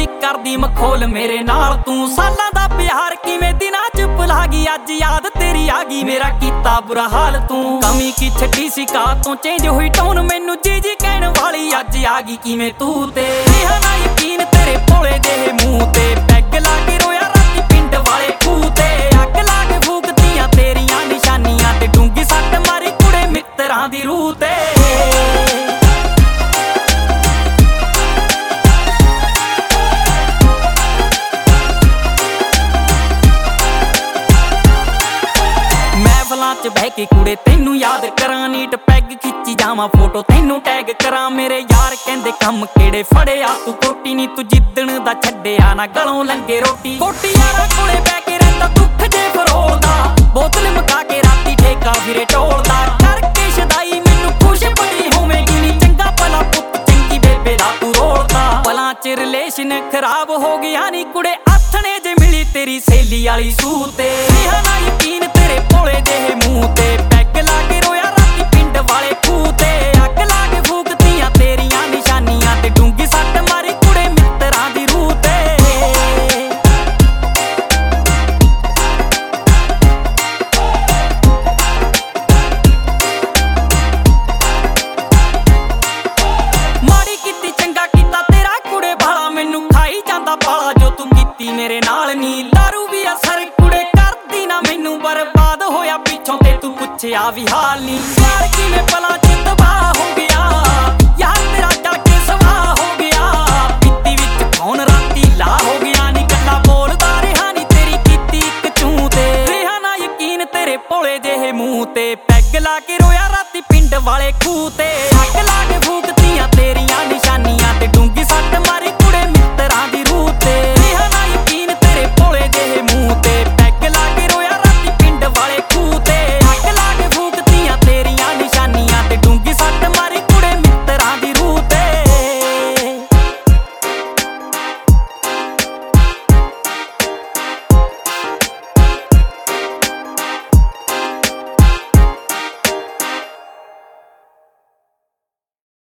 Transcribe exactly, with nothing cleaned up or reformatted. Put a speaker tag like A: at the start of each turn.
A: ਨੀ ਕਰਦੀ ਮਖੌਲ ਮੇਰੇ ਨਾਲ ਤੂੰ। ਸਾਲਾਂ ਦਾ ਪਿਆਰ ਕਿਵੇਂ ਦਿਨਾਂ ਚ ਭੁਲਾ ਗਈ, ਅੱਜ ਯਾਦ ਤੇਰੀ ਆ ਗਈ ਮੇਰਾ ਕੀਤਾ ਬੁਰਾ ਹਾਲ ਤੂੰ। ਕਮੀ ਕੀ ਛੱਡੀ ਸੀ ਕਾ ਤੋਂ ਚੇਂਜ ਹੋਈ ਟੋਨ, ਮੈਨੂੰ ਜੀ ਜੀ ਕਹਿਣ ਵਾਲੀ ਅੱਜ ਆ ਗਈ ਕਿਵੇਂ ਤੂੰ। ਤੇ ਰਿਹਾ ਨਾ ਯਕੀਨ ਤੇਰੇ ਭੋਲੇ ਜਿਹੇ ਮੂੰਹ ਤੇ, ਪੈਗ ਲਾ ਕੇ ਰੋਇਆ ਰਾਤੀ ਪਿੰਡ ਵਾਲੇ ਖੂਹ ਤੇ। ਅੱਗ ਲਾ ਕੇ ਫੂਕਦੀਆਂ ਤੇਰੀਆਂ ਨਿਸ਼ਾਨੀਆਂ ਤੇ, ਡੂੰਗੀ ਸੱਟ ਮਾਰੀ ਕੁੜੇ ਮਿੱਤਰਾਂ ਦੀ ਰੂਹ ਤੇ। ਚ ਬਹਿ ਕੇ ਕੁੜੇ ਤੈਨੂੰ ਯਾਦ ਕਰਾਂ, ਨੀਟ ਪੈਗ ਖਿੱਚੀ ਜਾਵਾਂ ਫੋਟੋ ਤੈਨੂੰ ਟੈਗ ਕਰਾਂ। ਮੇਰੇ ਯਾਰ ਕਹਿੰਦੇ ਕੰਮ ਕਿਹੜੇ ਫੜਿਆ ਤੂੰ ਕੋਟੀ ਨੀ, ਤੂੰ ਜਿੱਦਣ ਦਾ ਛੱਡਿਆ ਨਾ ਗਲੋਂ ਲੰਗੇ ਰੋਟੀ। ਕੋਟੀ ਯਾਰਾਂ ਕੋਲੇ ਬਹਿ ਕੇ ਰਹਿੰਦਾ ਦੁੱਖ ਜੇ ਫਰੋਲਦਾ, ਬੋਤਲ ਮਕਾ ਕੇ ਰਾਤੀ ਠੇਕਾ ਫਿਰੇ ਟੋਲਦਾ। ਕਰਕੇ ਸ਼ਦਾਈ ਮੈਨੂੰ ਖੁਸ਼ ਬੜੀ ਹੋਵੇਗੀ ਨੀ, ਚੰਗਾ ਭਲਾ ਪੁੱਤ ਚੰਗੀ ਬੇਬੇ ਦਾ ਤੂੰ ਰੋਲਦਾ। ਪਲਾਂ ਚ ਰਿਲੇਸ਼ਨ ਖਰਾਬ ਹੋ ਗਿਆ ਨੀ ਕੁੜੇ, ਆਥਣੇ ਜੇ ਮਿਲੀ ਤੇਰੀ ਸਹੇਲੀ ਵਾਲੀ ਸੂਹ ਤੇ। ਰਿਹਾ ਨਾ ਯਕੀਨ ਤੇਰੇ ਭੋਲੇ ਜਿਹੇ ਮੂੰਹ ਤੇ, ਪੈਗ ਲਾ ਕੇ ਰੋਇਆ ਰਾਤੀ ਪਿੰਡ ਵਾਲੇ ਖੂਹ ਤੇ। ਅੱਗ ਲਾ ਕੇ ਫੂਕਦੀਆਂ ਤੇਰੀਆਂ ਨਿਸ਼ਾਨੀਆਂ ਤੇ, ਡੂੰਗੀ ਸੱਟ ਮਾਰੀ ਕੁੜੇ ਮਿੱਤਰਾਂ ਦੀ ਰੂਹ ਤੇ। ਮਾੜੀ ਕੀਤੀ ਚੰਗਾ ਕੀਤਾ ਤੇਰਾ ਕੁੜੇ ਭਾਲਾ, ਮੈਨੂੰ ਖਾਈ ਜਾਂਦਾ ਪਾਲਾ ਜੋ ਤੂੰ ਕੀਤੀ ਮੇਰੇ ਨਾਲ ਨੀ। ਦਾਰੂ ਵੀ ਅਸਰ ਕੁੜੇ ਕਰਦੀ ਨਾ ਮੈਨੂੰ, ਬਰਬਾਦ ਹੋਇਆ ਪਿੱਛੋਂ ਤੇ ਤੂੰ ਪੁੱਛਿਆ ਵੀ ਹਾਲ ਨੀ। ਯਾਰ ਕਿਵੇਂ ਪਲਾਂ ਚ ਤਬਾਹ ਹੋ ਗਿਆ, ਯਾਰ ਤੇਰਾ ਚੱਲ ਕੇ ਸਵਾਹ ਹੋ ਗਿਆ। ਪੀਤੀ ਵਿੱਚ ਫੋਨ ਰਾਤੀ ਲਾ ਹੋ ਗਿਆ ਨੀ, ਗੱਲਾਂ ਬੋਲਦਾ ਰਿਹਾ ਨੀ ਤੇਰੀ ਕੀਤੀ ਇੱਕ ਚੂੰ ਤੇ। ਰਿਹਾ ਨਾ ਯਕੀਨ ਤੇਰੇ ਭੋਲੇ ਜਿਹੇ ਮੂੰਹ ਤੇ, ਪੈਗ ਲਾ ਕੇ ਰੋਇਆ ਰਾਤੀ ਪਿੰਡ ਵਾਲੇ ਖੂਹ ਤੇ। ਅੱਗ ਲਾ ਕੇ ਫੂਕਦੀਆਂ ਤੇਰੀਆਂ